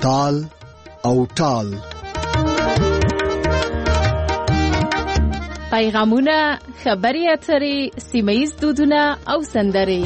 تال او ټال. پیغامونه، خبري اترې، سیمه‌ییز دودونه او سندرې.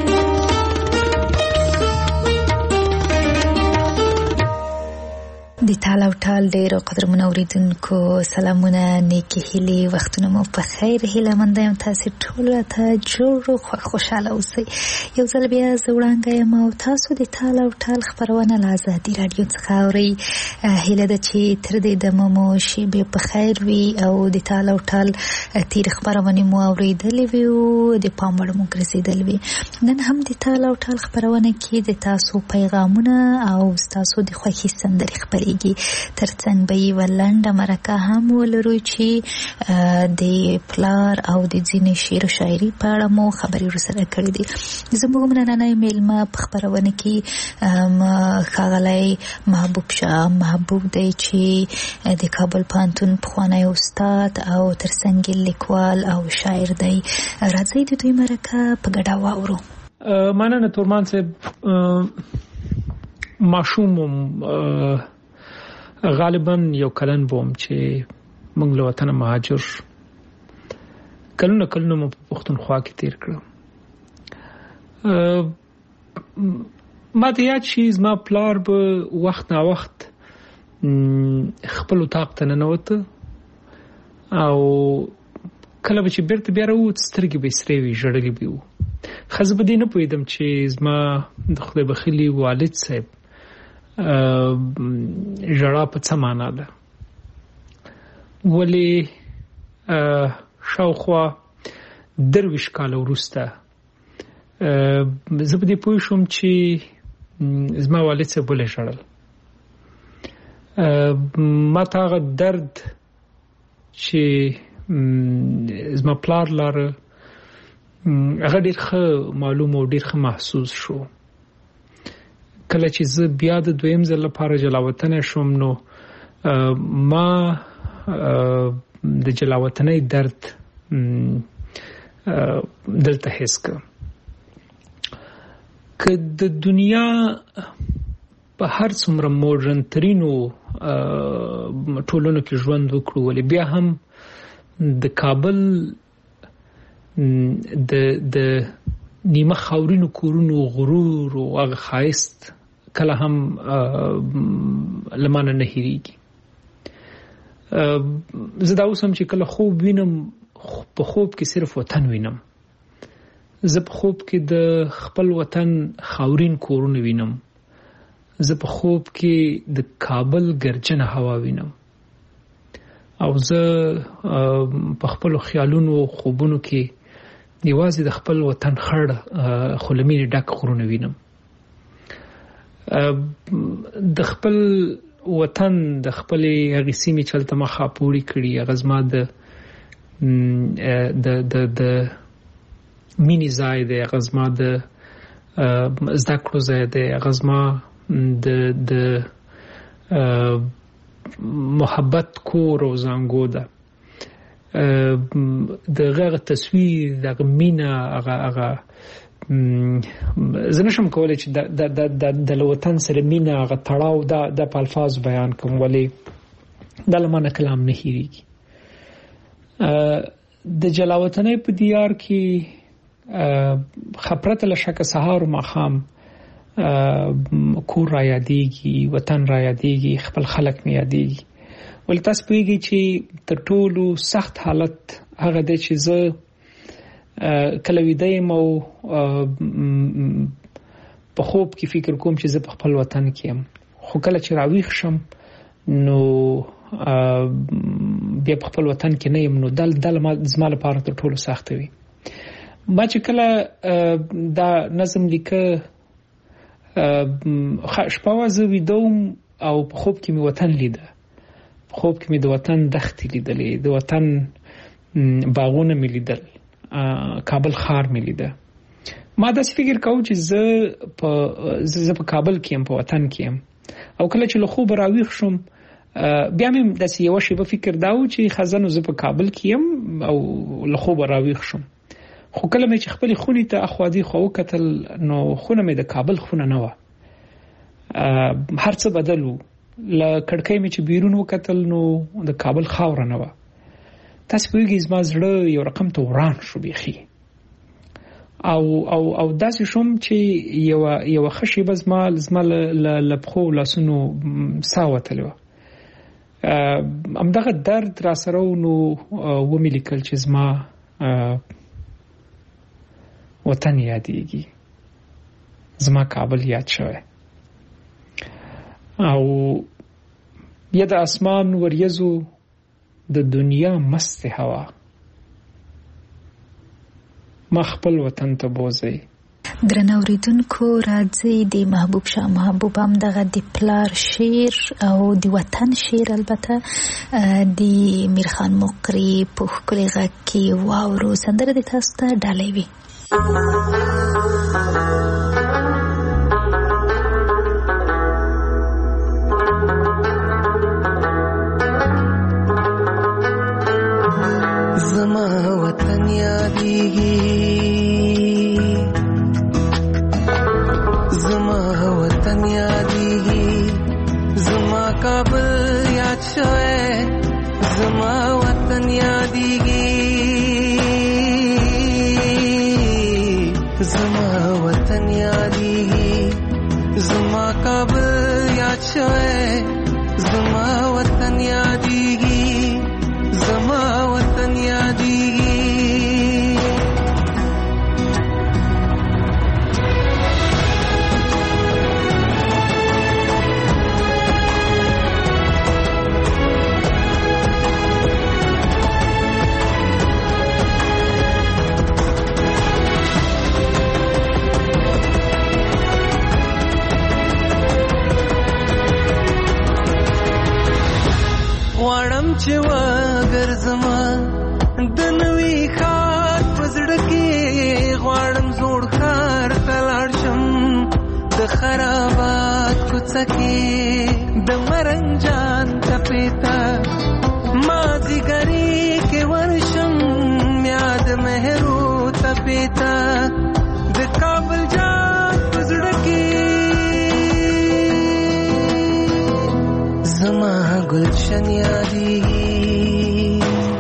د تال او ټال ډیرو قدرمنو اوریدونکو سلامونه، نیکی هیلې، وختونه مو په خیر. هیله مند یم تاسو ټول ته جوړ خوشاله اوسئ. یو ځل بیا زه وړاندې یم او تاسو د تال او ټال خبرونه له ازادي راډیو څخه اورئ. هیله ده چې تر دې دمه مو شیبې په خیر وي او د تال او ټال تیر خبرونه مو اوریدلې وي او د پام وړ مو ګرځېدلې وي. نن هم د تال او ټال خبرونه کې د تاسو پیغامونه او تاسو د خوښي سندرې خبرې ترڅنګ به یې ولنډه مرکه هم ولرو چې د پلار او د ځینې شعر و شاعري په اړه مو خبرې ورسره کړې دي. زموږ نننی میلمه په خپرونه کې ښاغلی محبوب شاه محبوب دی چې د کابل پوهنتون پخوانی استاد او ترڅنګ لیکوال او شاعر دی. راځئ د دوی مرکه په ګډه واورو. مننه تورمان صاحب. ماشوم غالبا یو کلن بوم چې موږ له وطن مهاجر کلونه مو په پښتونخوا کې تیر کړو. ما ته یاد شي زما پلار به وخت نا وخت خپل اطاق ته ننوته او کله به چې بیرته بیا راووت سترګې به سرې وي، ژړلې به وو. خو زه په دې نه پوهېدم چې زما د خدای بخښلي والد صاحب ژړا په څه معنا ده. ولې شاوخوا 23 کاله وروسته زه په دې پوه شوم چې زما والد صاحب ولې ژړل. ما ته هغه درد چې زما پلار لاره هغه ډېر ښه معلوم او ډېر ښه محسوس شو. کله چې زه بیا د دویم ځل لپاره جلاوطنۍ شوم نو ما د جلاوطنۍ درد دلته حس کړ. که د دنیا په هر څومره موډرن ترینو ټولنو کې ژوند وکړو، ولې بیا هم د کابل د نیمه خاورینو کورونو غرور او هغه ښایست کله هم لمانه نه هېرېږي. زه دا اوس هم چې کله خوب وینم په خوب کې صرف وطن وینم. زه په خوب کې د خپل وطن خاورین کورونه وینم. زه په خوب کې د کابل ګرجنه هوا وینم او زه په خپل خیالونو او خوبونو کې یوازې د خپل وطن خړ خلمینې ډک غرونه وینم. د خپل وطن د خپلې هغې سیمې چې هلته ما خاپوړي کړي، هغه زما د مینې ځای دی، هغه زما د زده کړو ځای دی، هغه زما د محبت کور او زانګو ده. دغه تصویر، دغه مینه، هغه زه نشم کولی چې د وطن سره مینه، هغه تړاو د په الفاظ بیان کوم، ولې دا له مانه کلام نه هېرېږي. د جلاوطنۍ په دیار کې خپرته له شکه سهار و ماښام کور را یادېږي، وطن را یادېږي، خپل خلک مې یادېږي. ولې تاسو پوهېږئ چې تر ټولو سخت حالت هغه دی چې زه کله ویده یم او په خوب کې فکر کوم چې زه په خپل وطن کې یم، خو کله چې راویښ شم نو بیا په خپل وطن کې نه یم. نو دا زما لپاره تر ټولو سخته وي. ما چې کله دا نظم لیکه شپه وه زه ویده وم او په خوب کې مې وطن لیده، په خوب کې مې د وطن دښتې لیدلې، د وطن باغونه مې لیدل، کابل ښار مې لیده. ما داسې فکر کوم چې زه په کابل کې یم، په وطن کې یم. او کله چې له خوبه راویښ شوم بیا مې داسې یوه شیبه فکر دا و چې خزانو زه په کابل کې یم او له خوبه راویښ شوم. خو کله مې چې خپلې خونې ته اخوا دې خوا وکتل نو خونه مې د کابل خونه نه وه. هر څه بدلو ل کړکۍ می چې بیرون وکتل نو د کابل خاور نه و تاسو ویږي زما زړه یو رقم ته وران شو بيخي او داسې شوم چې یو خشي بزما لپخو لاسونو ساوتلو امدغه درد را سره نو و ملکل چې زما وطن یادېږي زما کابل یاد شوه او یا د اسمان وریزو د دنیا مست هوا مخبل وطن ته بوزي درنو ریدونکو راځي د محبوب شاه محبوب هم دغه د پلار شعر او د وطن شعر البته د میرخان مقری په ښکلي غږ کې واورو سندره د تاسو ته ډالۍ وي زما وطن یادېږي زما وطن یادېږي زما کابل یاد شوی زما وطن یادېږي زما وطن یادېږي زما کابل یاد شوی زما وطن یادېږي زما وطن یادېږي غواړم چې وګرځمه د نوي ښار په زړه کې غواړم زوړ ښار ته لاړ شم د خرابات کوڅه کې د مرنجان تپې ته مازدیګري کې ورشم یاد مهرو تپې ته د کابل جان په زړه کې زما گلشن یادېږي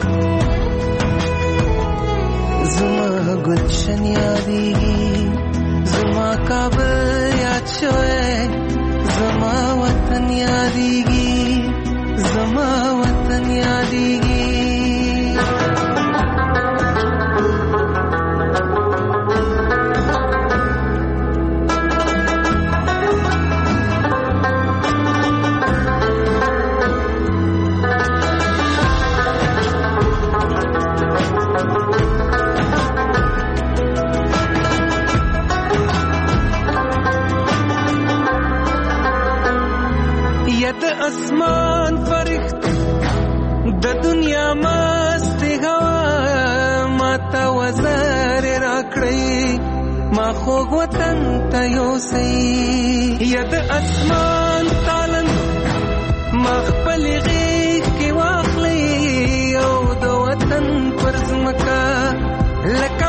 زما گلشن یادېږي زما کابل یاد شوی زما وطن یادېږي زما وطن یادېږي اسمان فرښت د دنیا مست هوا ماته وزر راکړی ما خوږ وطن ته یوسئ یا د اسمان تالن ما خپل غیږ کې واخلئ او د وطن پر ځمکه لکه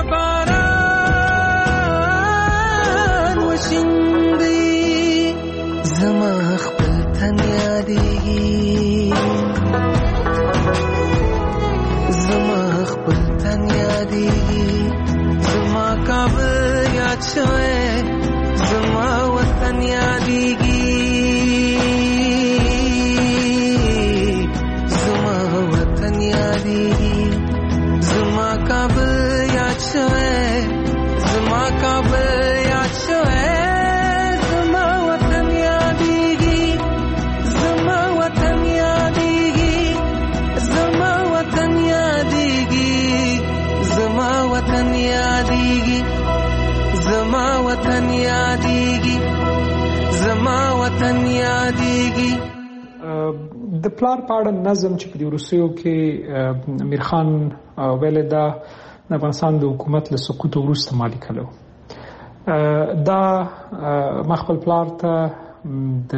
باران وشیندئ زما خپل تن یادېږي زما خپل تن یادېږي زما کابل یاد شوی زما وطن یادېږي زما وطن یادېږي زما کابل یاد شوی زما کابل یاد شوی وطن یادېږي زما وطن یادېږي زما وطن یادېږي د پلار پاړه نظم چې په روسیو کې امیر خان ویل دا د افغانستان د حکومت له سقوط وروسته مالی کړو دا مخبل پلار ته د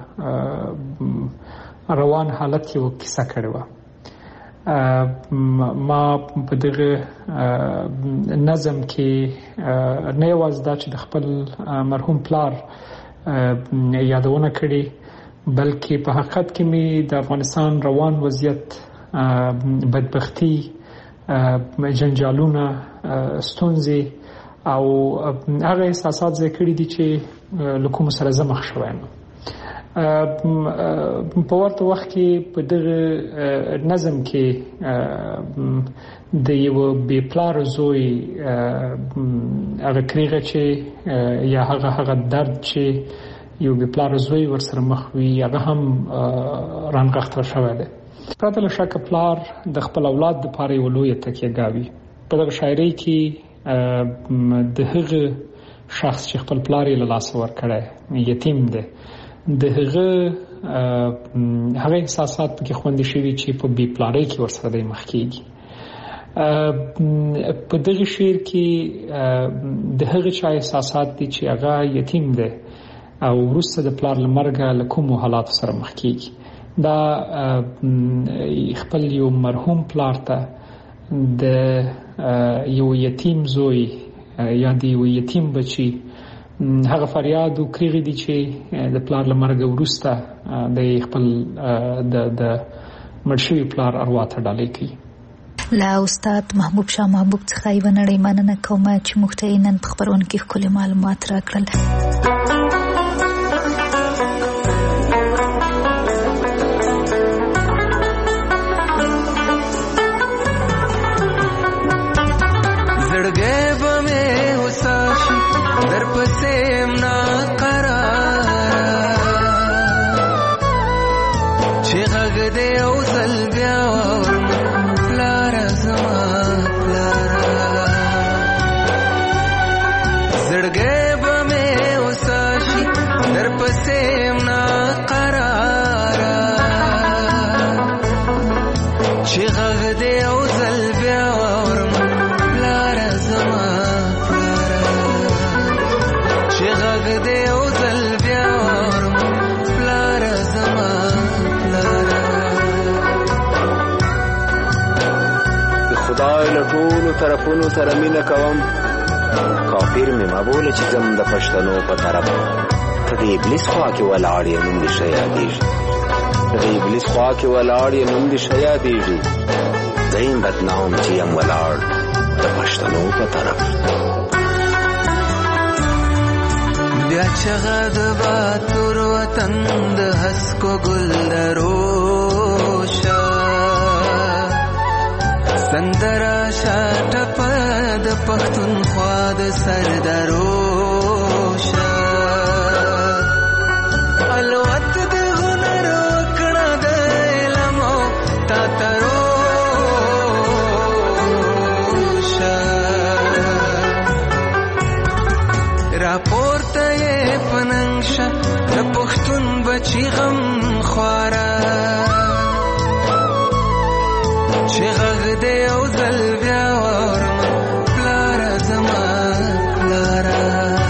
روان حالت یو کیسه کړې و ما په دغه نظم کې نه یوازې دا چې د خپل مرحوم پلار یادونه کړې، بلکې په حقیقت کې می د افغانستان روان وضعیت، بدبختی، جنجالونه، ستونزې او هغه احساسات ذکر دي چې له کوم سره زه مخ شوم. په ورته وخت کې په دغه نظم کې د یو بې پلار زوی هغه کریغه چې یا هغه درد چې یو بې پلار زوی ورسره مخ وي هغه هم رانغښتل شوی دی. پرته له شکه پلار د خپل اولاد لپاره یو لویه تکیه‌ګاوي. په دغه شاعرۍ کې د هغه شخص چې خپل پلار یې له لاسه ورکړی یتیم دی، د هغه احساسات پکې خوندي شوي چې په بې پلارۍ کې ورسره دی مخ کېږي. په دغه شعر کې د هغه چا احساسات دي چې هغه یتیم دی او وروسته د پلار له مرګه له کومو حالاتو سره مخ کېږي. دا خپل یو مرحوم پلار ته د یو یتیم زوی یا د یو یتیم بچی هغه فریاد او کریغې دي چې د پلار له مرګه وروسته د خپل د مرشوي پلار اروا ته ډالۍ کوي. لا استاد محبوب شاه محبوب څخه یې ونړۍ مننه کوم چې موږ ته نن په خبرونه کې ښکلي معلومات راکړل. ټولو طرفونو سره مینه کوم، کافر مې مبوله چې زم د پښتنو په طرف. ته د ابلیس خوا کې ولاړ یې نوم دې ښه یادېږي، ته د ابلیس خوا کې ولاړ یې نوم دې ښه یادېږي، زه یم بدنام چې یم ولاړ د پښتنو په طرف. بیا چغه د باتور وطن د هسکو ګل دروشه سندرا شاټپ د پښتونخوا د سردروشه الوت د هنر وکړه د علم تا تروشه راپورته یې پننګشه د پښتون بچی غم خواره چې غږ دې او ځل بیا واورم پلاره زما پلاره.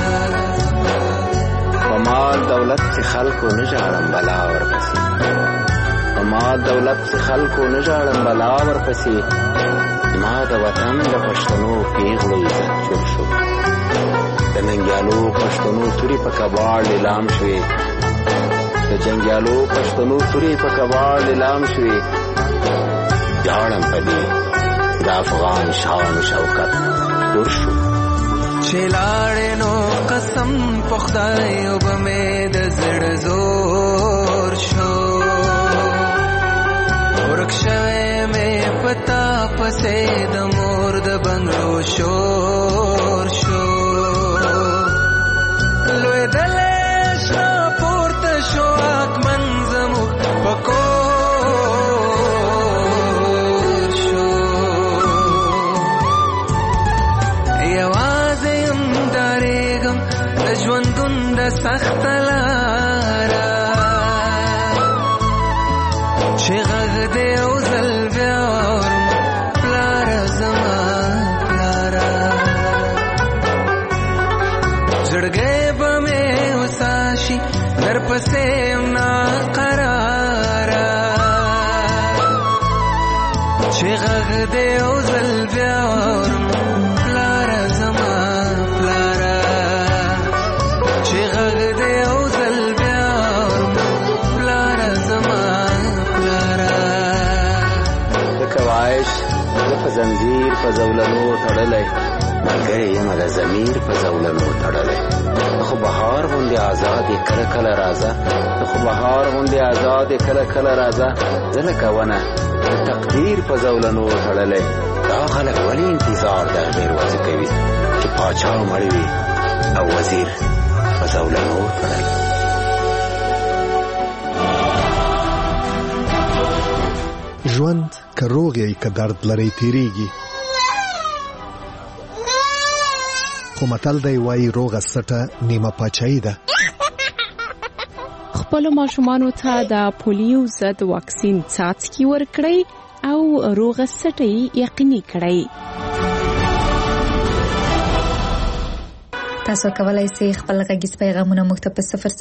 په مال دولت چې خلکو نه ژاړم بلا ورپسې، په مال دولت چې خلکو نه ژاړم بلا ورپسې، ما د وطن د پښتنو پیغلو عزت جوړ شو، د ننګیالو پښتنو تورې په کباړ لیلام شوې، د جنګیالو پښتنو تورې په کباړ لیلام شوې، جاړم پدې د افغان شان و شوکت دور شو. چې لاړې نو قسم په خدای وبه مې د زړه زور شو، ورک شوی مې پتا پسې د مور د بنګړو شور شو، لوېدلې شنه پورته شو اکمن زموږ په کور شو. یوازې یم ډارېږم د ژوندون د سخته لاره، چې غږ دې او ځل بیا واورم پلاره زما پلاره. زړګی به مې وساشي درپسې یم ناقراره، چې غږ دې او ځل بیا واورم پلاره زما پلاره، چې غږ دې او په زنځیر په زولنو تړلی، ملګری یم د ضمیر په زولنو تړلی. خو بهار غوندې آزاد یې کله کله راځه، خو بهار غوندې آزاد یې کله کله راځه. زه لکه ونه د تقدیر په زولنو تړلی. دا خلک ولې انتظار د غیر وضع کوي چې پاچا مړ وي او وزیر په زولنو تړلی. ژوند که روغ یې که درد لري تیریږي، خو متل دی وایي روغه سټه نیمه پاچاهي ده. خپلو ماشومانو ته د پولیو ضد واکسین څاڅکي ورکړئ او روغه سټه یقیني کړئ. تاسو کولای شئ خپل غږیز پیغامونه موږ ته په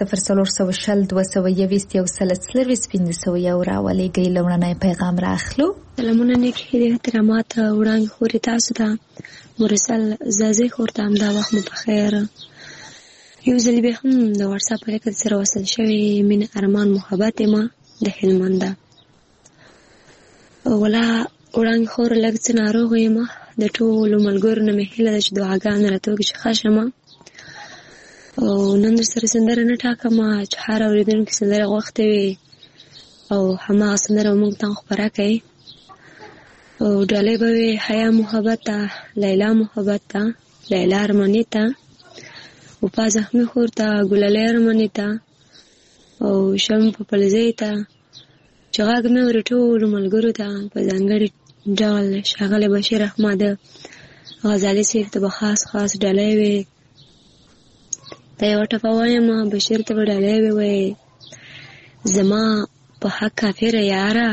00402015 راولېږئ. لومړنی پیغام راخلو. سلامونه نیک هیلې احترامات وړاندې خورې تاسو ته مرسل زازې خور ته همدا وخت مو په خیر. یو ځل بیا هم د واتساپ په لیکل سره وصل شوی مینه ارمان محبت ما د هلمند ده. ولا وړاندې خور لږ څه ناروغه یم، د ټولو ملګرو نه مې هیله ده چې دعاګانې راته وکړي چې ښه شم. او نن در سره سندره نه ټاکم چې هر اورېدونکي سندره غوښتې وي او هماغه سندره موږ ته خپره کوي. او ډالۍ به وي حیا محبت ته، لیلا محبت ته، لیلا ارماني ته، وپا زخمي خور ته، ګلالۍ ارماني ته او شم په پلزۍ ته. چې غږ مې اوري ټولو ملګرو ته په ځانګړي ډول ښاغلی بشیر احمد غزالي صاحب ته به خاص ډالۍ وي. دا یوه ټپه وایم بشیر ته به ډالۍ وي. زما په حق کافره یاره،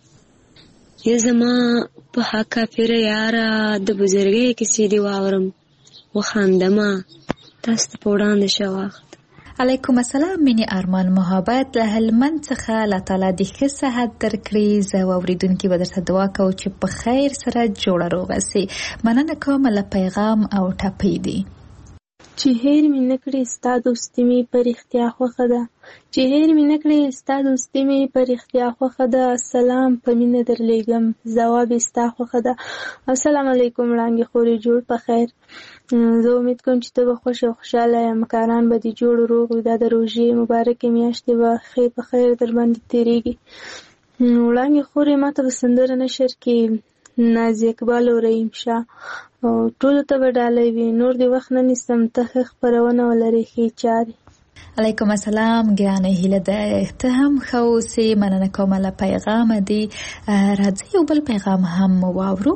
یا زما په حق کافره یاره، د بزرګۍ کیسې دې واورم وخاندمه تاسو ته په وړاندې شه وخت. علیکم السلام مینې ارمان محبت له هلمند څخه. الله تعالی دې ښه صحت درکړي. زه واورېدونکي به درته دعا کوو چې په خیر سره جوړه روغه سي. مننه کوم له پیغام او ټپې دی. چې هیر مې نکړې ستا دوستي مې په رښتیا خوښه ده، چې هیر مې نکړې ستا دوستي مې په رښتیا خوښه ده. سلام په مینه درلیږم، ځواب یې ستا خوښه ده. السلام علیکم وړانګې خورې، جوړ په خیر. زه امید کوم چې ته به خوښ او خوشحاله یې، مکاران به دې جوړ روغ وي. دا د روژې مبارکې میاشتې به ښې په خیر در باندې تېرېږي. وړانګې خورې ما ته به سندره نشر کې نازي اقبال او رحیم شاه او ټولو ته به ډالۍ وي. نور دې وخت نه نیسم، ته ښه خپرونه ولرې، ښې چارې. علیکم السلام ګرانه هیله ده ته هم ښه اوسې. مننه کوم له پیغام دی. راځئ یو بل پیغام هم واورو.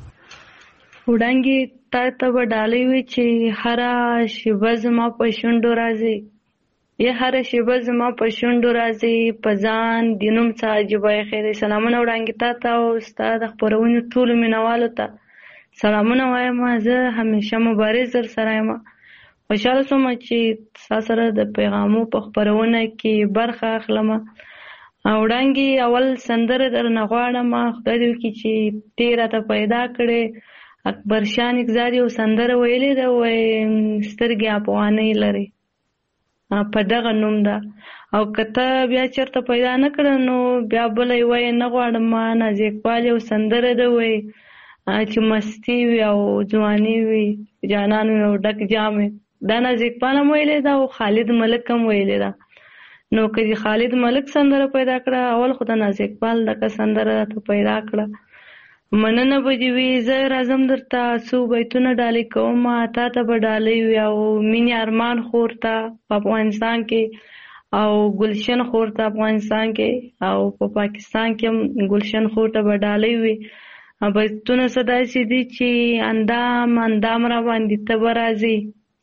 وړانګې تا ته به ډالۍ وي چې هره شیبه زما په شونډو راځي، یا هره شیبه زما په شونډو راځي، په ځان د نوم څه عجیبه خیر. سلامونه وړانګې تا ته او ستا د خپرونې ټولو مینوالو ته سلامونه وایم. زه همیشه مبارز در سره یم. خوشحاله شوم چې ستا سره د پیغامو په خپرونه کې برخه اخلم. وړانګې اول سندره درنه غواړم، خدای دې وکړي چې ته راته پیدا کړې. اکبر شاه نګزار یو سندره ویلې ده، وایي سترګې افغانۍ لري، په دغه نوم ده. او که ته بیا چېرته پیدا نه کړه نو بیا بله یې وایي نه غواړم. نازي اقبال یو سندره ده، وایي چې مستی وي او ځواني وي، جانان وي او ډک جام وي. دا نازي اقبال هم ویلې ده او خالد ملک هم ویلې ده. نو که دې خالد ملک سندره پیدا کړه، اول خو د نازي اقبال دغه سندره راته پیدا کړه. مننه به دې وي. زه راځم درته څو بیتونه ډالۍ کوم، تا ته به ډالۍ وي او مینې ارمان خور ته په افغانستان کې او ګلشن خور ته افغانستان کې او په پاکستان کې هم ګلشن خور ته به ډالۍ وي. بیتونه څه داسې دي چې اندام را باندې ته به راځي،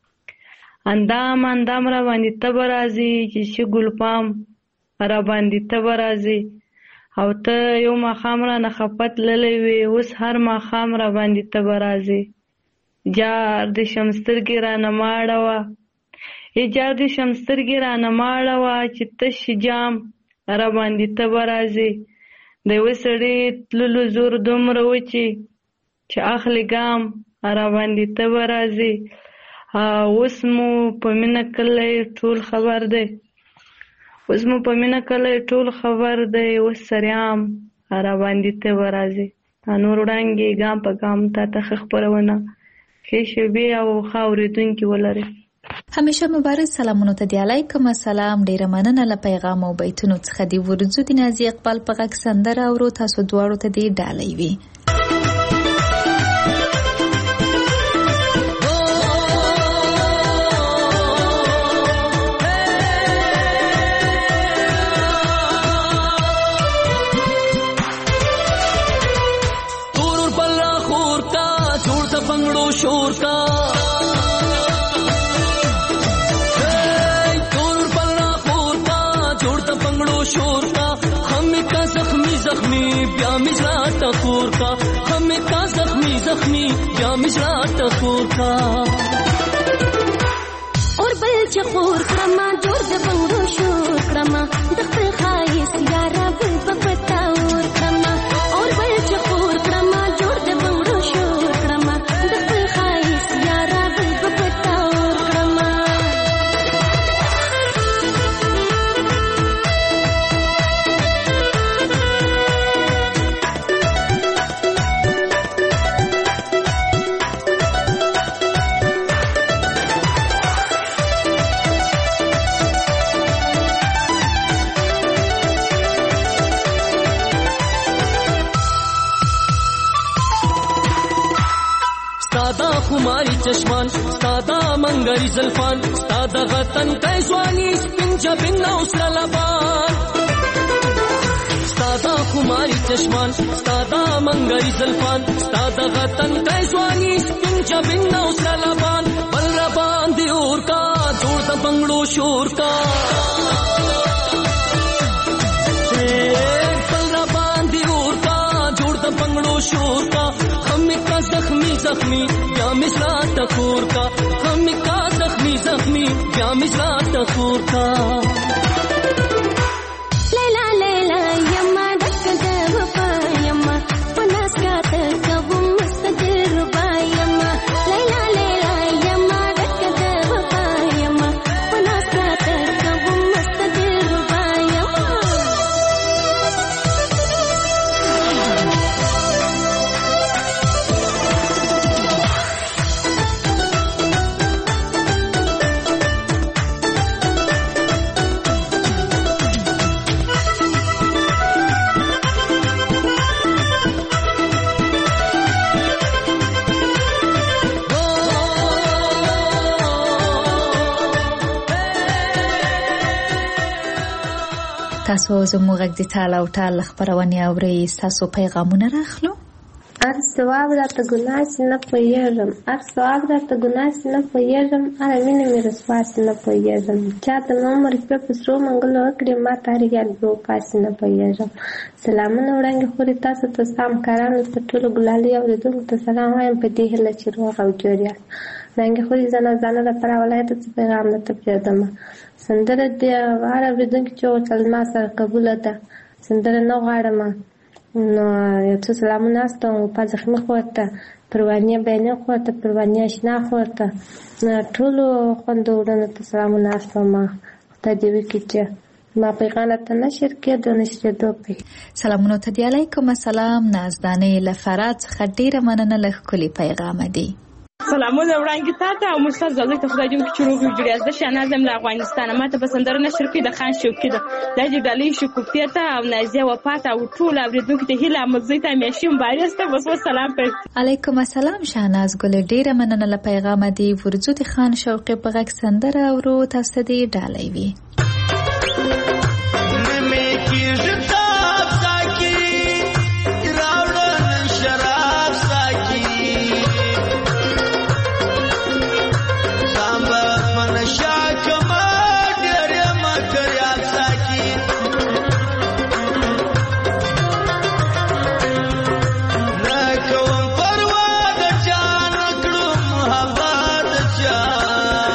اندام را باندې ته به راځي، چې شي ګلپام را باندې ته به راځي. او ته یو ماښام را نه خفه تللی وې، اوس هر ماښام را باندې ته به راځې. جار دې شم سترګې رانه مه اړوه، جار دې شم سترګې رانه مه اړوه، چې تش جام را باندې ته به راځې. د یوه سړي تللو زور دومره و چې اخلي ګام را باندې ته به راځې. اوس مو په مینه کلی ټول خبر دی، اوس مو په مینه کلی ټول خبر دی، اوس سریام را باندې ته به راځې. نور وړاندې ګام په ګام تا خپرونه ښې شیبې او ښه اورېدونکي ولري. همیشه مبارک. سلامونو ته دی علیکم السلام. ډیره مننه له پیغام او بیتونو څخه. دی ورځو د نازي اقبال په غږ سندره اورو. تاسو دواړو ته دی ډالۍ وي. शोर का तोर पल्ला खोर का जोड़ता पंगड़ो शोर का हमें का जख्मी जख्मी ब्या मिजरा टकोर का हमें का जख्मी जख्मी ब्या मिजरा टकोर का और बल चकोर क्रमा जोड़ द पंगड़ो शोर क्रमा दखल खाइस यारा बल बपता और क्रमा और बल चकोर क्रमा जोड़ द पंगड़ो शोर क्रमा खुमारी चश्मान सादा मंगरी जल्फान सादा गतन कैसवानी पिंजा बिन्ना उसला लबान सादा खुमारी चश्मान सादा मंगरी जल्फान सादा गतन कैसवानी पिंजा बिन्ना उसला लबान बलरबान दियोर का जोड़ द बंगड़ो शोर का बलरबान दियोर का जोड़ द बंगड़ो शोर का हमें का जख्मी जख्मी क्या मिसरा टकोर का हमें का जख्मी जख्मी क्या मिसरा टकोर का लैला लैला यम्मा डक दबा यम्मा पनास का तकब मुस्तदिर बा यम्मा लैला लैला यम्मा डक दबा यम्मा पनास का तकब मुस्तदिर बा यम्मा تاسو زموږ غږ د ټال او ټال خبرونه اورئ. تاسو پیغامونه راخلو. ار ثواب راته ګناه سي نه پوهېږم، ار ثواب راته ګناه سي نه پوهېږم، اره مینه مې رسوا سي نه پوهېږم، چاته مې عمر شپې په سرو منګلو وکړې ما ته هر یاد به وپاسې نه پوهېږم. سلامونه وړاندې خورې تاسو ته ستا همکارانو ته ټولو ګلالي اورېدونکو ته سلام وایم په دې هیله چې روغ او جوړ یاست. وړاندې خورې زنه لپاره ولایت څه پیغام نه ته پرېږدم. سندره د هر اورېدونکي چې وکړل ما سره قبوله ده، سندره نه غواړم. نو یو څه سلامونه استوم په زخمي خورته پروانیه بیانې خورته پروانیه اشنا خورته ټولو خوندو وړاندې ته سلامونه استوم. خدای دې وکړي چې ما پیغام ته نشر کېدو نشریدو پې. سلامونه ته دی علیکم السلام. نازدانې له فرات څخه ډېره مننه له ښکلي پیغامه دی. سلامونه وړاندې تاته او مستر زوی ته خدای دې چې روغ جوړ یاست. د شنازم له افغانستان ماته په سندره نشر کې د خان شوقي ده د ډالۍ شکوفتي ته او نازیه وفات او ټول اوریدونکو ته هیله مزي ته مېشم بارسته بس سلام پر علیکم السلام. شهناز ګل ډیره مننه له پیغام دی. ورځو د خان شوقي په غږ سندره اورو. تاسو دې ډالۍ وي.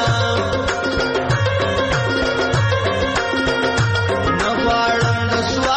Swat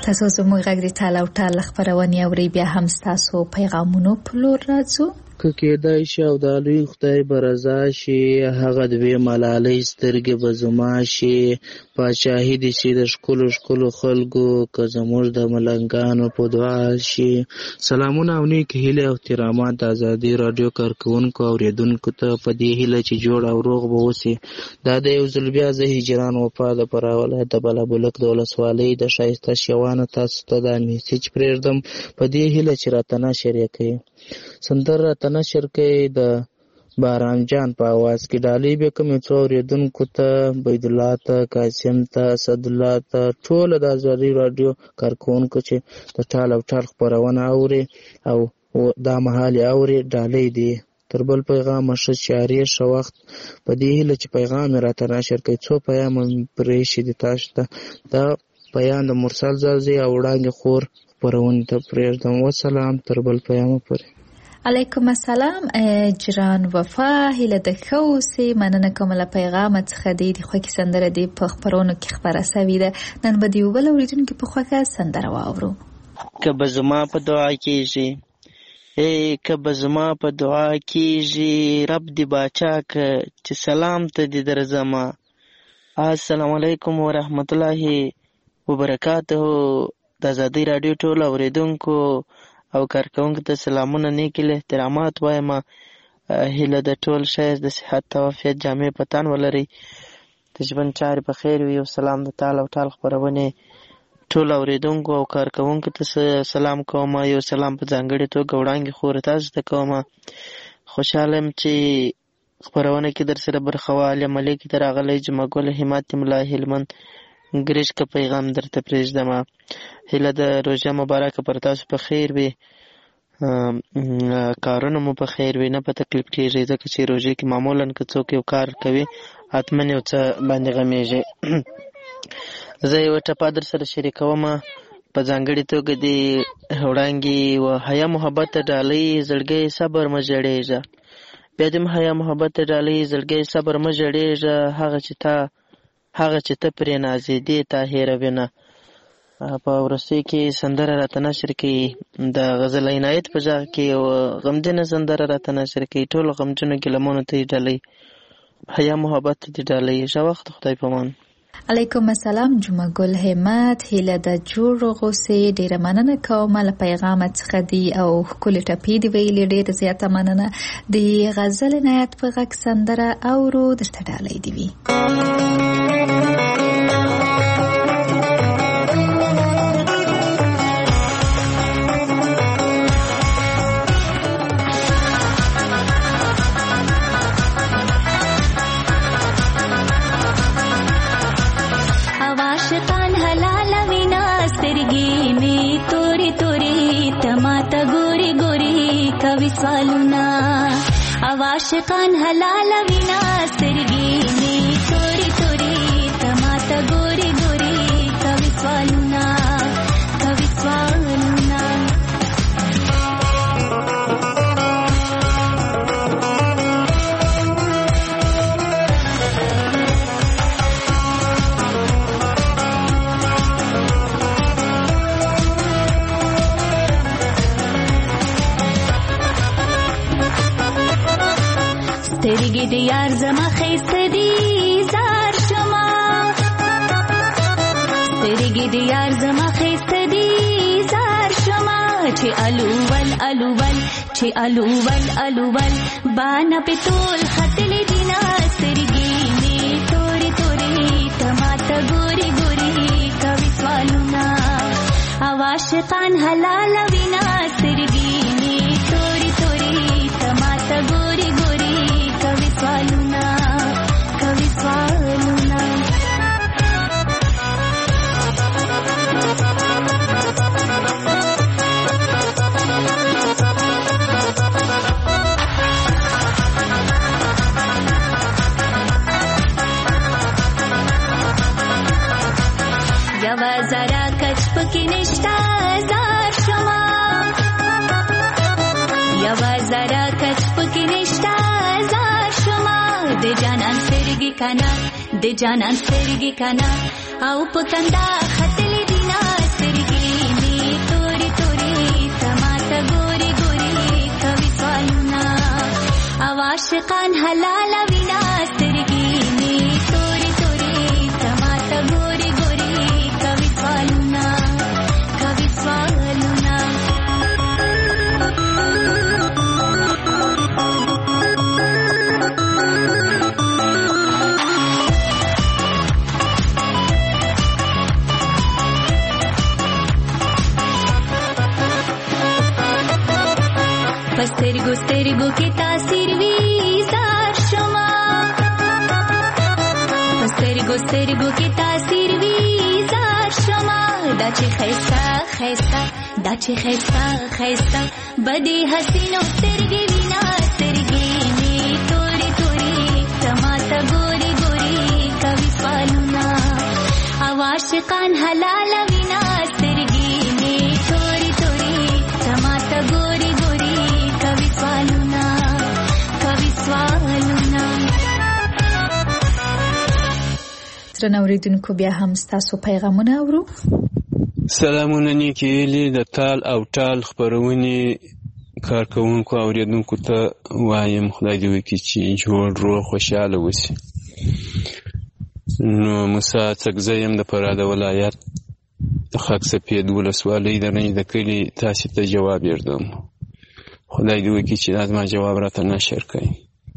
تاسو زموږ غږ د ټال او ټال خبرونه اوري بیا هم تاسو پیغامونو په لور راځو که کېدای شي او د لوی خدای به رضا شي هغه د بې ملالۍ سترګې به زما شي پاچاهي دې شي د ښکلو ښکلو خلکو که زموږ د ملنګانو په دعا شي. سلامونه او نیک هیلې او احترامات د ازادي راډیو کارکوونکو او اورېدونکو ته په دې هیله چې جوړ او روغ به اوسي. دا د یو ځل بیا زه هجران وفا د فراه ولایت د بلابلک د ولسوالۍ د ښایسته شیوانو تاسو ته دا میسیج پرېږدم په دې هیله چې راته نشر یې کوي. سندره راته نشر کوي د باران جان په اواز کې. ډالۍ به کومې څو اورېدونکو ته، بيدالله ته، قاسم ته، اسدالله ته، ټوله د ازادي راډیو کارکوونکو چې د ټال او ټال خپرونه اوري او دا مهال یې اوري ډالۍ دی. تر بل پیغامه ښه چارې ښه وخت په دې هیله چې پیغام یې راته نشر کوي. څو پیغامه پرېښي دي تاسو ته. دا پیغام د مرسل زازي او وړانګې خور خپرونې ته پرېږدم. وسلام تر بل پیغامه پورې. علیکم السلام جران وفا هیله د ښه اوسې. مننه کوم له پیغامه څخه د خوښې سندره دی په خپرونو کې خپره سوې ده. نن به د یو بل اورېدونکي په خوښه سندره واورو. که به زما په دعا کېږي که به زما په دعا کېږي رب دې باچا که چې سلام ته دې درځمه. السلام علیکم ورحمت الله وبرکاته. د ازادي راډیو ټول اورېدونکو او کارکوونکو ته سلامونه نیک احترامات وایم. هیله د ټول ښایست د صحت او عافیت جامع په تن ولري. د ژوند چارې په خیر وي. او سلام د ټال او ټال خپرونې ټول اورېدونکو او کارکوونکو ته سلام کوم. یو سلام په ځانګړې توګه وړانګې خور تاسو ته کوم. خوشحاله یم چې خپرونه کې در سره برخه واخلم. ملک ته راغلی جمعه ګل همت ملا هلمند ګریش که پیغام درته پرېږدم. هیله د روژه مبارکه پر تاسو په خیر وي. کارونه مو په خیر وي، نه په تکلیف کېږي، ځکه چې روژې کې معمولا که څوک یو کار کوي حتما یو څه باندې غمیږي. زه یوه ټپه در سره شریکوم په ځانګړې توګه د وړانګې و حیا محبت ډالۍ زړګی صبر مه ژړېږه. بیا دې حیا محبت ډالۍ زړګی صبر مه ژړېږه. هغه چې ته پرې نازېدې تا هېروې نه. په وروستۍ کې سندره راته نشر کوي د غزل عنایت په غږ کې یو غمجنه سندره راته نشر کوي. ټولو غمجنو ګیلمونو ته یې ډالۍ، حیا محبت ته دې ډالۍ. ښه وخت، خدای پامان. علیکم السلام جمعه ګل همت هیله د جوړ غوسې. ډیره مننه کوم له پیغام څخه دی او ښکلې ټپې دی ویلې. ډیره زیاته مننه. د غزل عنایت په غږ سندره اورو درته ډالۍ دی وي. سوالونه عاشقان حلال وینا سترګې می توري توري تماته ګوري ګوري کوي سوالونه کوي سوالونه. سترګې د یار زما ښایسته دي زار شما، سترګې د یار زما ښایسته دي زار شما، چې الوول الوول چې الوول الوول باندې په ټول ختلې دي نا سترګې می توري توري تماته ګوري ګوري کوي سوالونه. عاشقان حلال وینا سترګې می توري توري تماته ګوري ګوري کوي سوالونه کوي سوالونه. یوا زرا کچ پکې نشتا زار شما، یوا زرا کچ پکې نشتا زار شما، د جانان سترګې کنا د جانان سترګې کنا او په کندا ختلې دینا سترګې عاشقان حلال وینا سترګې می تورې تورې تماته ګوري ګوري کوي سوالونه سترګو سترګو کې تاثیر وی زار شما سترګو سترګو کې تاثیر وی زار شما دا چې خیستا خیستا دا چې خیستا خیستا بدی حسینو سترګې وینا سترګې می تورې تورې تماته ګوري ګوري کوي سوالونه او عاشقان حلال وینا سترګې می تورې تورې تماته ګوري درنو اوریدونکو بیا هم ستاسو پیغامونه اورو. سلامونه نیکی هیلې د تال او ټال خپرونې کارکوونکو اوریدونکو ته وایم خدای دې وکړي چې جوړ روغ خوشحاله اوسي. نو موسی څکزی یم د فراه د ولایت د خاک سپید ولسوالۍ د رنج د کلي تاسې ته جواب یردم. خدای دې وکړي چې دا زما جواب راته نشر کړي.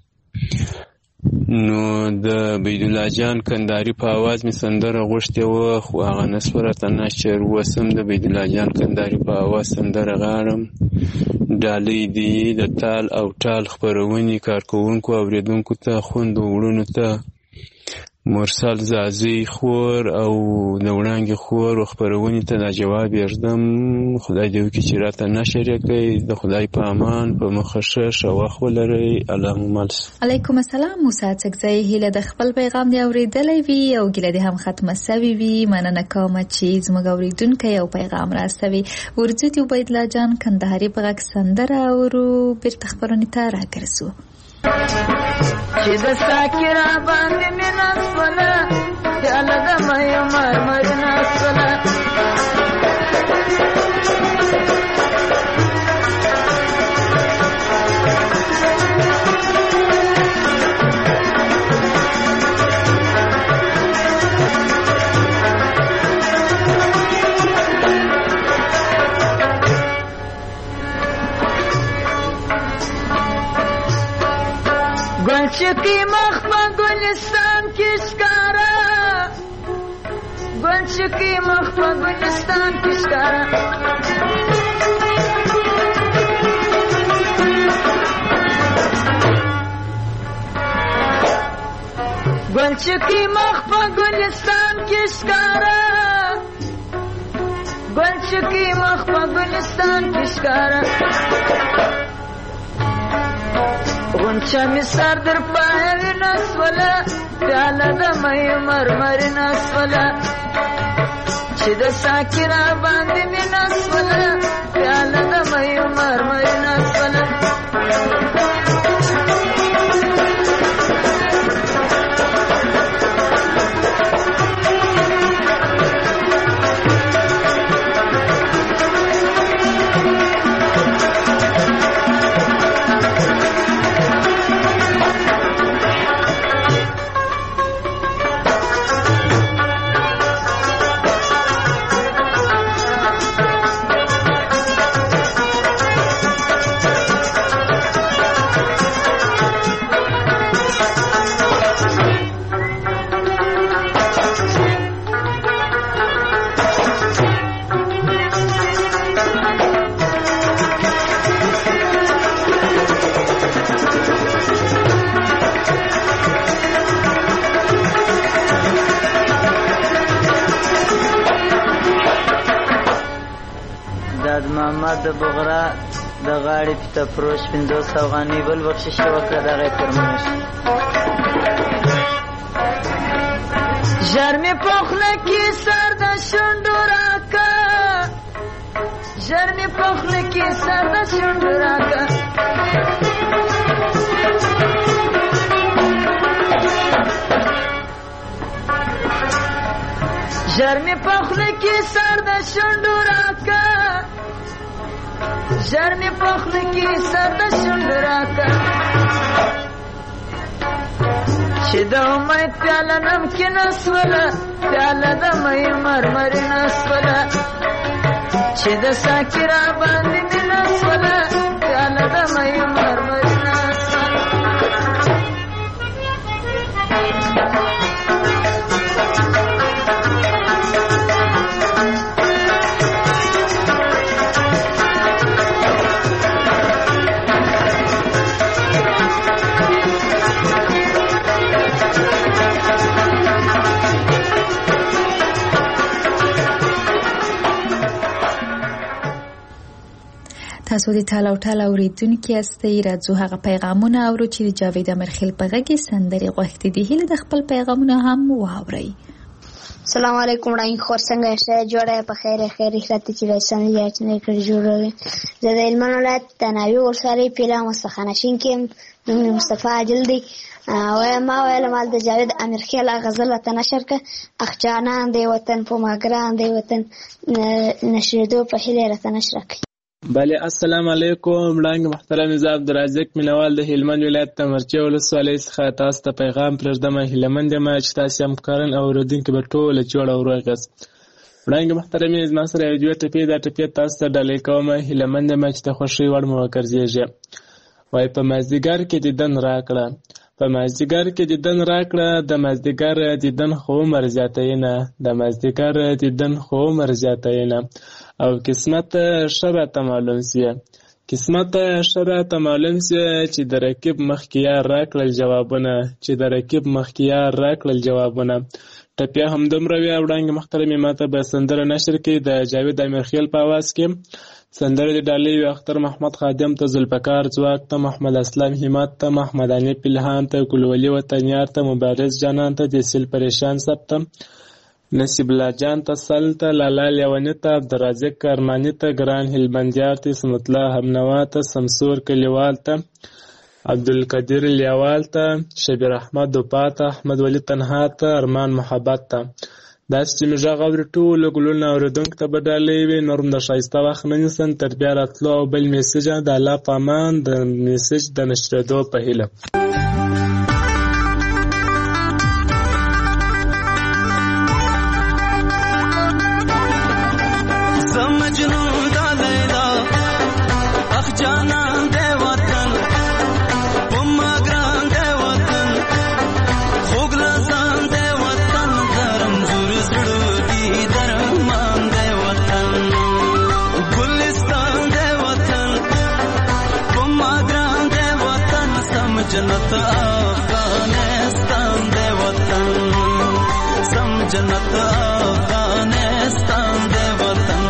نو د بیدالله جان کندهاري په اواز مې سندره غوښتې وه خو هغه نسوه راته نشر. اوس هم د بیدالله جان کندهاري په اواز سندره غاړم. ډالۍ دې د تال او ټال خپرونې کارکوونکو اورېدونکو ته خویندو وروڼو ته مرسل زازی خور او د وړانګې خور و خپرونې ته دا جواب یږدم. خدای دې وکړي چې راته نشر یې کړئ. د خدای په امان په مخه ښه ښه وخت ولرئ. اللهم مل. علیکم السلام. موسی څکزی هیله د خپل پیغام دې اورېدلی وي او ګیله دې هم ختمه سوې وي. مننه کومه چې زموږ اورېدونکی یو پیغام راستوي. ورځو دې عبیدالله جان کندهاري په غږ سندره اورو. بیرته خپرونې ته راګرځو. چې د ساکرا باندې مینا سوله پیاله د مې مرمرنا سوله گلچکی مخ پا گلستان کشکارا گلچکی مخ پا گلستان کشکارا گلچکی مخ پا گلستان کشکارا گلچکی مخ پا گلستان کشکارا غنچه می سر در پای نسوله پیاله د مې مرمر نسوله چې د ساکرا باندې می نسوله پیاله د مې مرمر نسوله محمد بغرا د غاړې پته فروش 500 افغانۍ بل بخشش وکړه دغه فرمایش ژر مې پخله کې سر د شونډو راکه ژر مې پخله کې سر د شونډو راکه ژر مې پخله کې سر د شونډو راکه ژر مې پخله کې سر د شونډو راکه د امید پیاله نمکین اسوله پیاله د مې مرمرین اسوله چې د ساکي را باندې مینه اسوله پیاله د مې مرمرین اسوله تاسو د ټال او ټال اوریدونکو یاستئ. راځو هغه پیغامونه اورو چې د جاوید امرخیل په غږ کې سندرې غوښتي دي. هیله د خپل پیغامونه هم واورئ. السلام علیکم وړاندې خور څنګه یې جوړه په خیر خیریت چې رسنۍ یې نه کړی جوړوي. زه د هلمند ولایت تناوي ورسره پیلا مستخانشین کې نوم مصطفی عادل دی. ما ویل مال د جاوید امرخیل غزل ته نشر ک اخ جانان دی وطن په ماګران دی وطن نشریدو په هیله راته نشر کړي. بله السلام علیکم وړاندې محترم نظام عبدالرازق مینوال د هلمند ولایت تمرچه ولسوالۍ څخه تاسو ته پیغام پرېږدم. هیلهمند یم چې تاسو هم کارن اورېدونکي به ټوله جوړ او روغ یاست. وړاندې محترمې زما سره یو دوه ټپې دا ټپې تاسو ته ډالۍ کوم. هیلهمند یم چې د خوښۍ وړ مو وګرځېږي. وایي په مازدیګر کې دیدن راکړه په مازدیګر کې دیدن راکړه د مازدیګر دیدن خو عمر زیاتوي نه د مازدیګر دیدن خو عمر زیاتوي نه او قسمت ښه راته معلوم سي قسمت ښه راته معلوم سي چې د رقیب مخکې یار راکړل جوابونه چې د رقیب مخکې یار راکړل جوابونه. ټپیا همدومره وي. وړاندې محترمې ماته به سندره نشر کړي د جاوید امیرخیل په اواز کې. سندره د ډالۍ وي اختر محمد خادم ته، ذوالفقار ځواک ته، محمد اسلام همت ته، محمد انیب الهام ته، ګلولي وطنیار ته، مبارز جانان ته، جسیل پریشان سب ته، نصیب الله جان ته، سل ته، لالا لیونی ته، عبدالرازق ارمانی ته، ګران هلمندیار ته، اسمت الله همنوا ته، سمسور کلیوال ته، عبدالقدیر لیوال ته، شبیر احمد دوپا ته، احمد ولی تنها ته، ارمان محبت ته. داسې چې مې غږ اوري ټولو ګلونه اورېدونکو ته به ډالۍ وي. نور هم د ښایسته وخت نه نیسم تر بیا راتلو او بل میسج د الله په امان د میسج د نشرېدو په هیله. جنت افغانستان دے وطن سم جنت افغانستان دے وطن.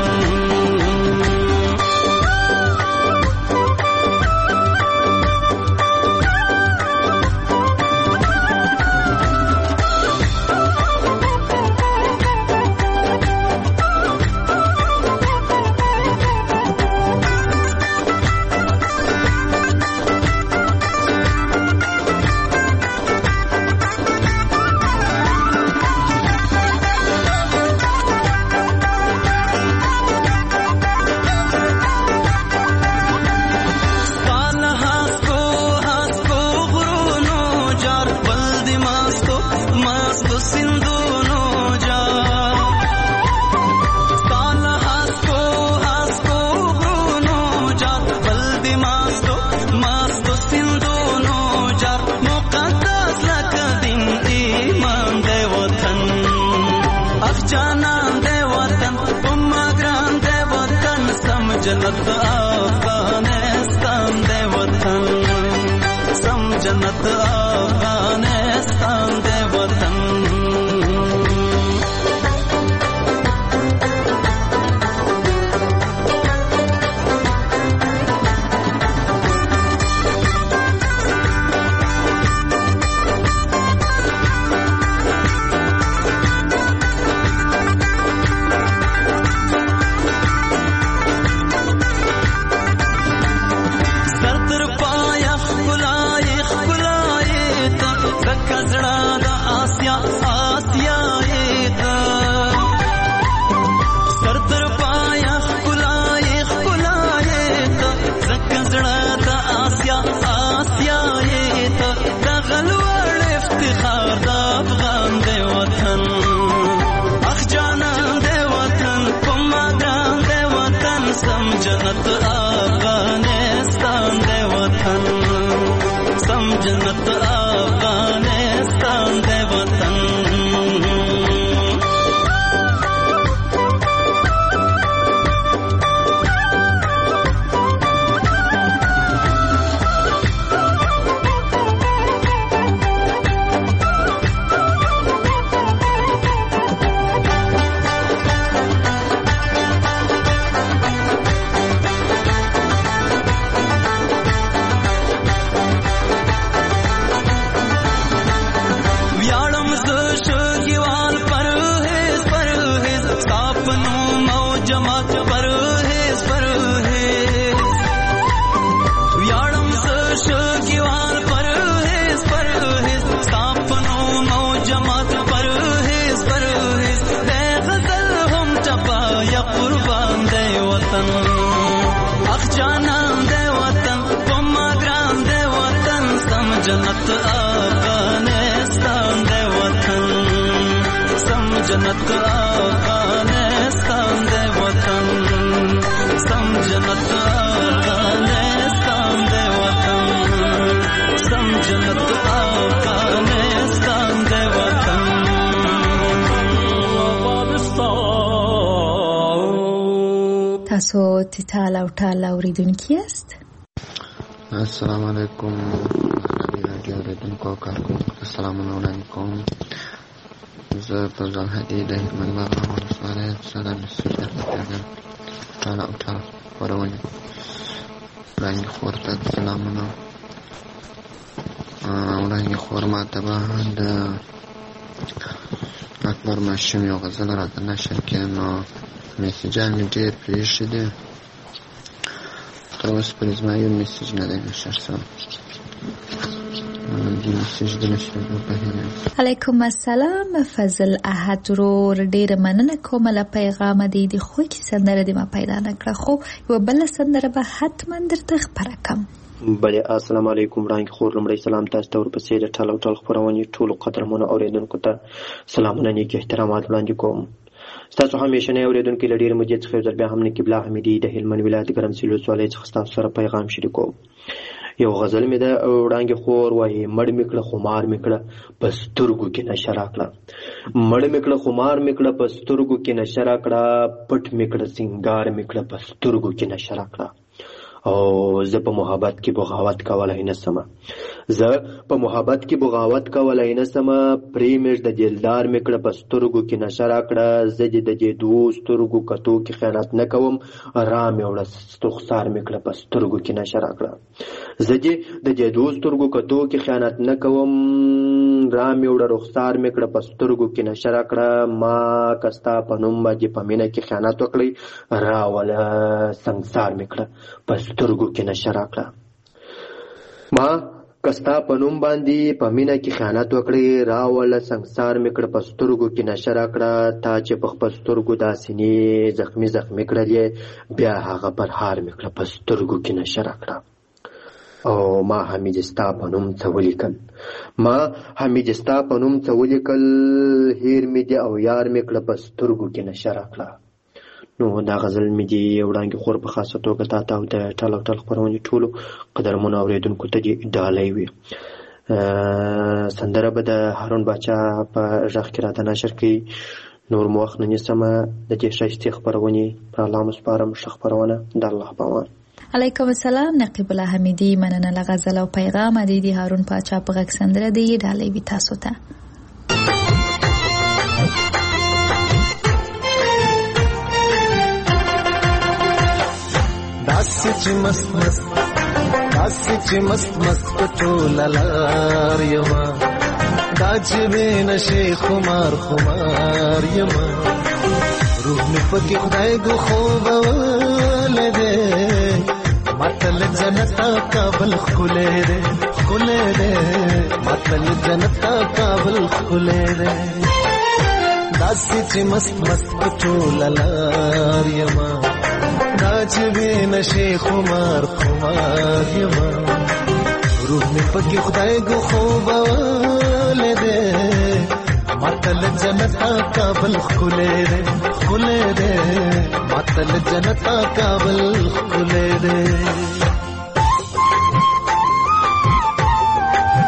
جنت افغانستان دے وطن سم جنت افغانستان دے وطن. کزړه جنت افغانستان دے وطن جنت افغانستان دے وطن سم جنت افغانستان دے وطن سم جنت افغانستان دے وطن سم جنت افغانستان دے وطن تاسو تیتال او ټال اوریدونکي یاست. السلام علیکم رادیو اوریدونکو کارکونکو ته سلامونه وړاندې کوم. زه فضل هدي د هلمند باغ ولسوالۍ څخه مسیج درته ټال او ټال خپرونې وړاندې خور ته سلامونه. وړاندې خور ماته به د اکبر ماشوم یو غزل راته نشر کړي نو میسیجان مې ډېر پرېښي دي. تر اوسه پورې زما یو میسیج نه دی نشر شوی. علیکم السلام فضل احد ورور، ډیره مننه کوم له پیغام دی د خو کی سندره دی ما پیدا نکړه خو یو بل سندره به حتما درته خبره کوم. بله السلام علیکم وړاندې خور لمړی سلام تاسو ته ورپسې د ټال او ټال خپرونې ټولو قدرمنو اوریدونکو ته سلامونه نیک احترامات وړاندې کوم. ستاسو همیشنی اوریدونکي له ډېرې مودې څخه یو ځل بیا هم نقیب الله حمیدي د هلمند ولایت ګرمسیر ولسوالۍ څخه ستاسو سره پیغام شریکوم. یو غزل مې ده وړاندې خور وایي مړ مې کړه خمار مې کړه په سترګو کې نشه راکړه، مړ مې کړه خمار مې کړه په سترګو کې نشه راکړه، پټ مې کړه سینګار مې کړه په سترګو کې نشه راکړه. او زه په محبت کې بغاوت کولای نه سمه، زه په محبت کې بغاوت کولای نه سمه، پریمش د دلدار مې کړه په سترګو کې نشه راکړه، زه د دې دوو سترګو کتو کې خیانت نه کوم، را مې وړه رخسار مې کړه په سترګو کې نشه راکړه، زه د دې دوو سترګو کتو کې خیانت نه کوم، را مې وړه رخسار مې کړه په سترګو کې نشه راکړه، ما کستا په نوم باندې په مینه کې خیانت وکړی، راوله سنګسار مې کړه په سترګو کې نشه راکړه، ما کستا په نوم باندې په مینه کې خیانت وکړی، راوله سنګسار مې کړه په سترګو کې نشه راکړه، تا چې په خپل سترګو داسې نه زخمي زخمي کړلې، بیا هغه پر هار مې کړه په سترګو کې نشه راکړه. او ما حمید ستا په نوم څه ولیکل، ما حمید ستا په نوم څه ولیکل، هیر مې دي او یار مې کړه په سترګو کې نشه راکړه. نو دا غزل مې دی وړاندې خور په خاصه توګه تا ته او د ټال او ټال خپرونې ټولو قدرمنو اورېدونکو ته دې ډالۍ وي. سندره به د هارون باچا په غږ کې راته نشر کړي. نور مو وخت نه نیسمه، د دې ښایستې خپرونې پر الله مو سپارم. ښه خپرونه د الله په امان. علیکم السلام نقیب الله حمیدي، مننه له غزل او پیغام دی د هارون باچا په غږ سندره دی ډالۍ وي تاسو ته. داسې چې مست مست داسې چې مست مست په ټوله لار یما، دا چې بې نشې خمار خمار یما، روح مې پکې خدای ګو خوبولی دی، ماته له جنته کابل ښکلی دی ښکلی دی، ماته له جنته کابل ښکلی دی، داسې چې مست مست په ټوله لار یما، دا چې بې نشې خمار خمار یما، روح مې پکې خدای ګو خوبولی دی، ماته له جنته کابل ښکلی دی ښکلی دی، ماته له جنته کابل ښکلی دی.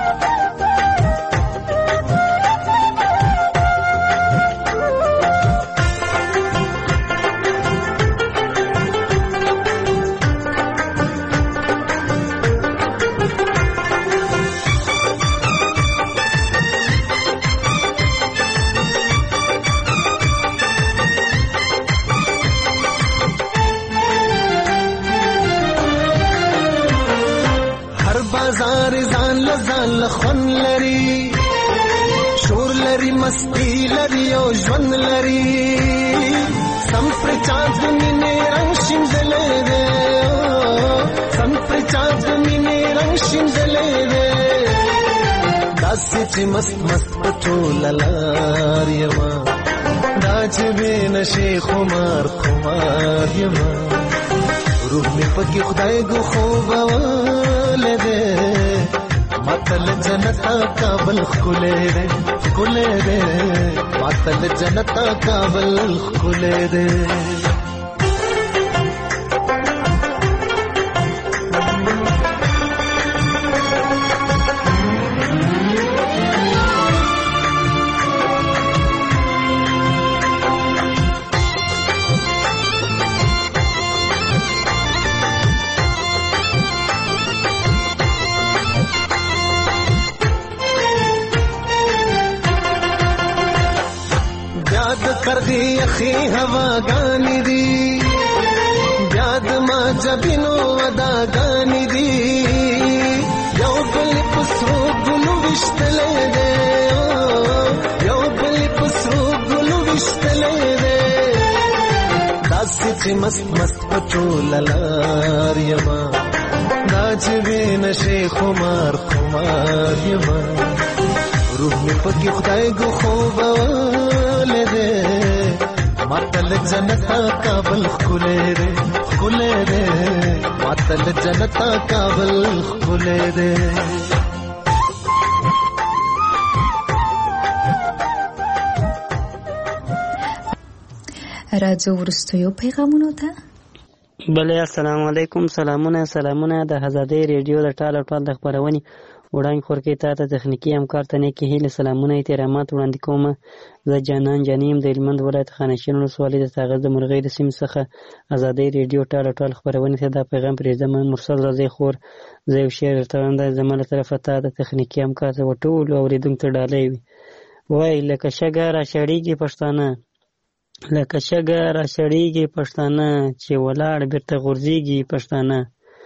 ځان له ځان له خوند لري شور لري مستی لري او ژوند لري سم پر چاند مینې رنګ شیندلې دی سم پر چاند مینې رنګ شیندلې دی داسې چې مست مست په ټوله لار یما دا چې بې نشې خمار خمار یما روح مې پکې خدای ګو خوبولی دی ماته له جنته کابل ښکلی دی ښکلی دی ماته له جنته کابل ښکلی دی کرغی یخی هواګانی دی بیا د ما جبینو وداګانی دی یو بل پسرو ګلو وشتلې دی یو بل پسرو ګلو وشتلې دی داسې چې مست مست پټول لار یما دا چې نشي خمار خمار یما روح مې پکې خدای ګو خوبولی دی ماته له جنته کابل ښکلی دی ښکلی دی ماته له جنته کابل ښکلی دی راځو وروستیو پیغامونو ته. بله السلام علیکم. سلامونه د آزادۍ ریډیو د ټال او ټال د خپرونې وړاندې خورکې تا ته تخنیکي همکار ته نیکې هیلې سلامونه احترامات وړاندې کوم. زه جانان جانیم د هلمند ولایت خانشین ولسوالۍ د تاغز د مرغۍ د سیمې څخه آزادۍ ریډیو ټال او ټال خپرونې ته دا پیغام پرېږدم. مرسل رضی خور زه یو شعر درته وایم دا زما له طرفه تا د تخنیکي همکار ته ټولو اورېدونکو ته ډالۍ وي. وایي لکه شګه راشړېږي پښتانه لکه شګه راشړېږي پښتانه چې ولاړ بیرته غورځېږي پښتانه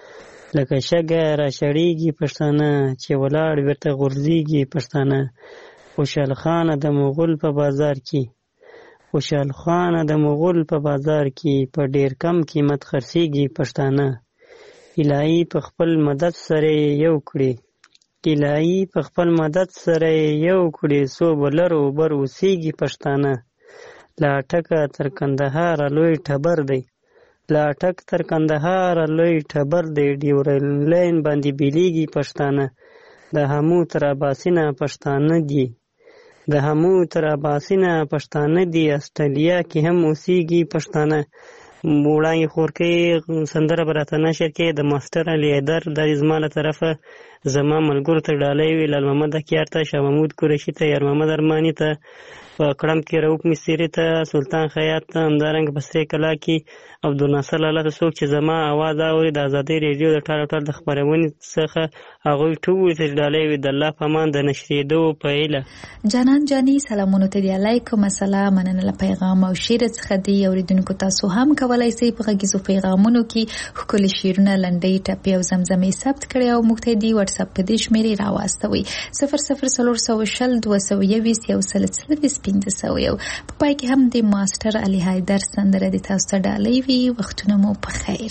لکه شګه راشړېږي پښتانه چې ولاړ بیرته غورځېږي پښتانه خوشحال خانه د مغول په بازار کې خوشحال خانه د مغول په بازار کې په ډېر کم قیمت خرڅېږي پښتانه الهي په خپل مدد سره یو کړي الهي په خپل مدد سره یو کړي څو بلرو بر اوسېږي پښتانه لا ټکه تر کندهار لوی ټبر دی لا ټک تر کندهار لوی ټبر دی ډیورلاین باندې بیلیږي پښتانه د همو تر اباسینه پښتانه دي د همو تر اباسینه پښتانه دي استرالیا کې هم اوسېږي پښتانه. وړاندې خورکې سندره به راته نشر کې د ماسټر علي حیدر دا زما له طرفه زما ملګرو ته ډالۍ وي لال محمد اکیار ته شاه محمود قریشي ته یار محمد ارماني ته په کړم کې رؤف مصری ته سلطان خیاط ته همدارنګه په سرې کلا کې عبدالناصر لاله ته څوک چې زما اواز اوري د آزادۍ ریډیو د ټال ټال د خپرونې څخه هغوی ټول ته ډالۍ وي د الله په امان د نشرېدو په هیله. جانان جاني سلامونه ته دی علیکم السلام مننه له پیغام او شعر څخه دی اوریدونکو تاسو هم کولای شئ په غږیزو پیغامونو کې ښکلي شعرونه لنډۍ ټپې او زمزمې ثبت کړئ او موږ ته دی واتس اپ په دې شمیرې راواستوئ 00402021 په پای کې هم د ماسټر علي حیدر سندره د تاسو ته ډالۍ وي. وختونه مو په خیر.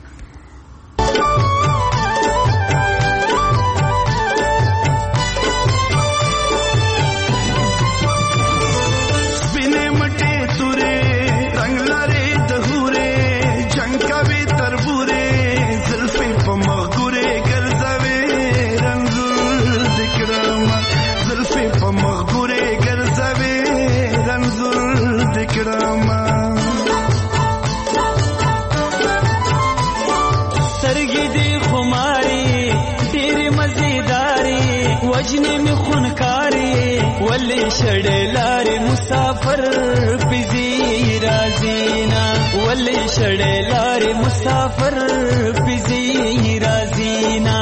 ولی شړې لارې مسافر پزی رازینا ولی شړې لارې مسافر پزی رازینا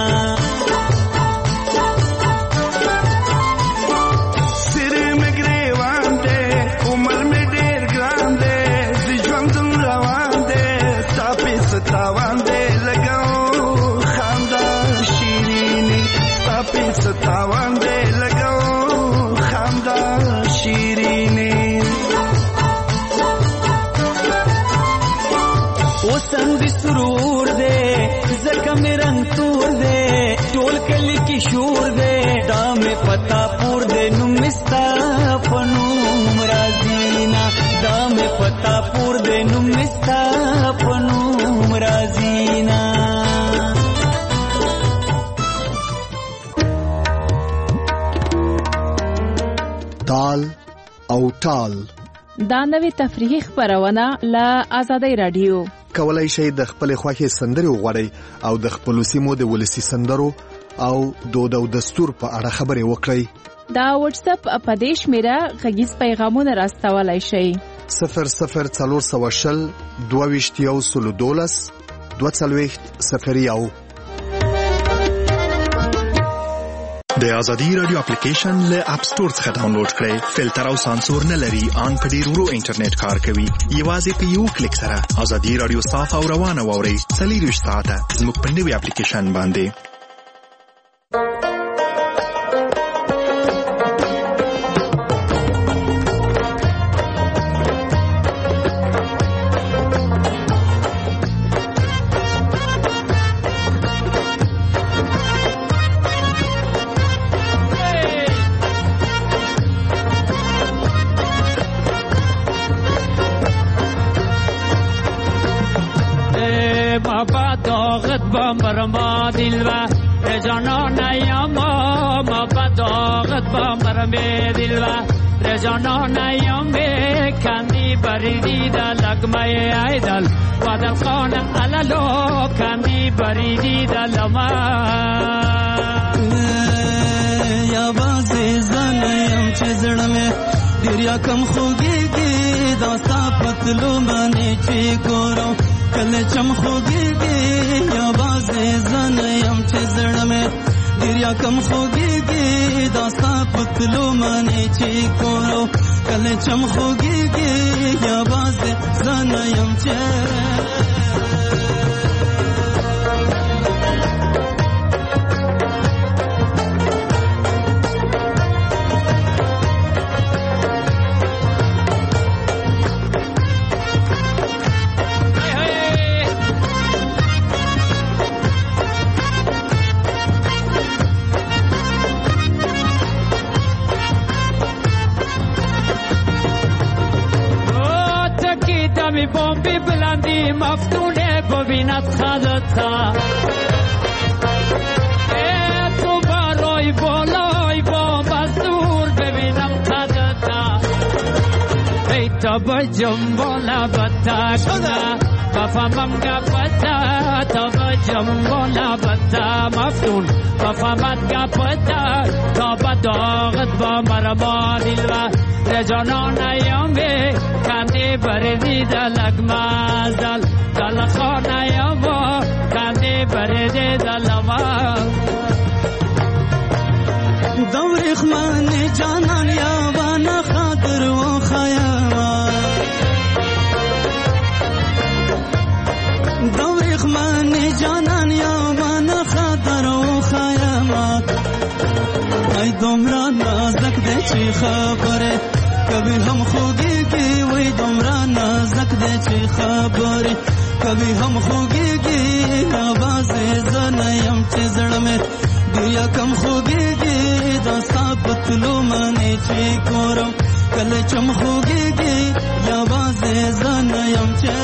سر مګری وانده عمر مې ډېر ګران دی ژوند روان دی تاپې ستاوان دی لګاو خندا شیرینی تاپې ستاوان دې لګو خندا شیرینې وسم دې سرور دې زکه مې رنگ تور دې ټول کلی کې شور دې دا مې پتا پور دې نو مستا پنوم رازینا دا مې پتا پور دې نو مستا پنوم رازینا تال او ټال دا نوې تفریحي خبرونه له آزادۍ رادیو کولای شئ د خپل خوښي سندري وغوړئ او د خپل سیمو د ولسی سندرو او دود او دستور په اړه خبرې وکړئ. دا واتس اپ په دې شمیره غږیز پیغامونه راستولای شئ 00420 22 22 د ازادي رادیو اپلیکیشن له اپ سٹور څخه ډاونلوډ کړئ. فلټر او سانسور نه لري، ان په ډیر ورو انټرنیټ کار کوي. یوازې په یو کلیک سره ازادي رادیو صاف او روانه واورئ. 24 ساعته زموږ په نوي اپلیکیشن باندې. مرما دلوا رجانا نیاما ما بداغت با مرمه دلوا رجانا نیامه کندی بریدی دا لگمه ایدل ودل خانه علالو کندی بریدی دا لما یا بازی زنیم چه زڑمه دریا کم خوگی گی داستا پتلو منی چی گورو کل چم خوگی گی یا بازی زنیم چه زڑمه دریا کم خوگی گی داستا پتلو منی چی گورو کل چم خوگی گی یا بازی زنیم چه بومبی بلندی مفتونه ببیند خدتا تو برای بالای بام از دور ببینم خدتا ای تا بجم بالا بتا کنه بفهمم گپتا تا بجم بالا بتا مفتون بفهمت گپتا تا بداغت با مرما دلوا رجانا نیامه کندی بردی دلگ مازل دل خانه یاما کندی بردی دلما دوری خمان جانان یابان خاطر و خیاما دوری خمان جانان یابان خاطر و خیاما ای دمرا نازک ده چی خبره کبھی ہم خوگی کی وہی دمرا نازک دے چی خبر کبھی ہم خوگی کی آواز زنیم چی زڑ میں دیا کم خوگی کی داستا پتلو مانی چی کورم کل چم خوگی کی آواز زنیم چی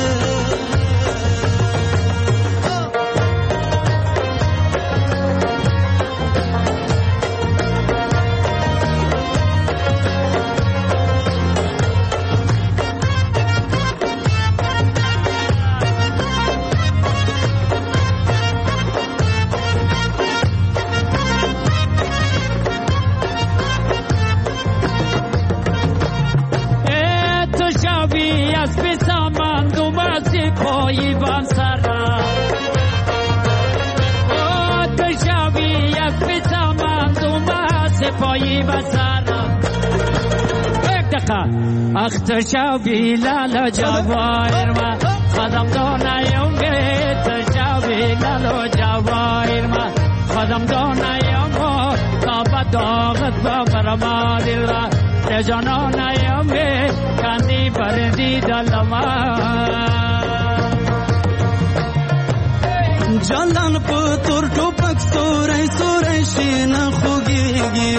اختشابی لالا جواهر ما خدم دانایم بیت شابی لالا جواهر ما خدم دانایم طاقت ببرما دل را جانان یمه کاندی پردی دلما جلان پتور ټوپک سورای سورای شین خوږیږي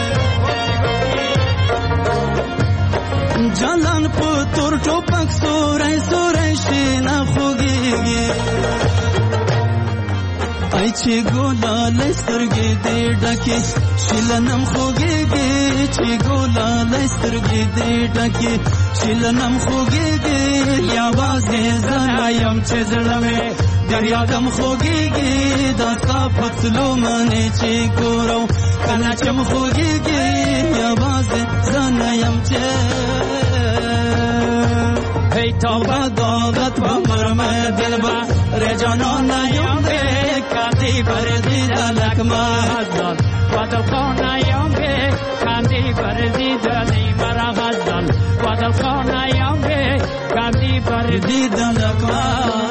جلان پتور ټوپک سورای سورای شین خوږیږي ای چې ګولا لسترګې دې ډکه شلنم خوږیږي چې ګولا لسترګې دې ډکه شلنم خوږیږي یوازې زنایم چې زړه مې دریادم خوږیږي دا صفت لومنه چې ګورو کله چې م خوږیږي یوازې زنایم چې هی توبه داغت با مرمه دلبا رجانان یم به کاندی بردی دلک مزدال وادل خانه یم به کاندی بردی دلی مرا غزدال وادل خانه یم به کاندی بردی دلک مزدال